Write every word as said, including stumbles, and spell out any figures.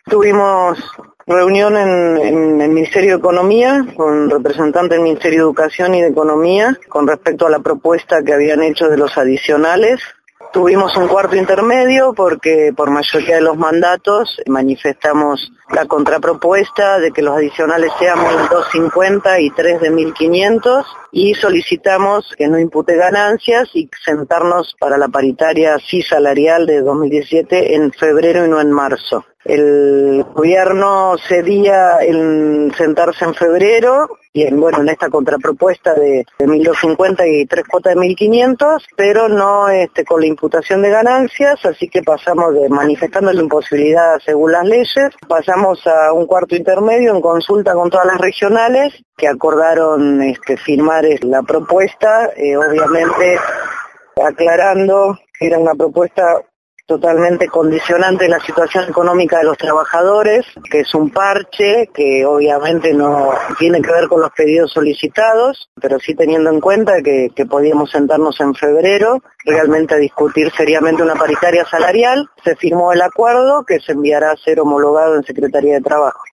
Tuvimos reunión en, en el Ministerio de Economía con representantes del Ministerio de Educación y de Economía con respecto a la propuesta que habían hecho de los adicionales. Tuvimos un cuarto intermedio porque por mayoría de los mandatos manifestamos la contrapropuesta de que los adicionales sean mil doscientos cincuenta y tres de mil quinientos y solicitamos que no impute ganancias y sentarnos para la paritaria sí salarial de dos mil diecisiete en febrero y no en marzo. El gobierno cedía en sentarse en febrero y en, bueno, en esta contrapropuesta de, de mil doscientos cincuenta y tres cuotas de mil quinientos, pero no este, con la imputación de ganancias, así que pasamos de manifestando la imposibilidad según las leyes, pasamos a un cuarto intermedio en consulta con todas las regionales que acordaron este, firmar la propuesta, eh, obviamente aclarando que era una propuesta totalmente condicionante la situación económica de los trabajadores, que es un parche que obviamente no tiene que ver con los pedidos solicitados, pero sí teniendo en cuenta que, que podíamos sentarnos en febrero realmente a discutir seriamente una paritaria salarial. Se firmó el acuerdo que se enviará a ser homologado en Secretaría de Trabajo.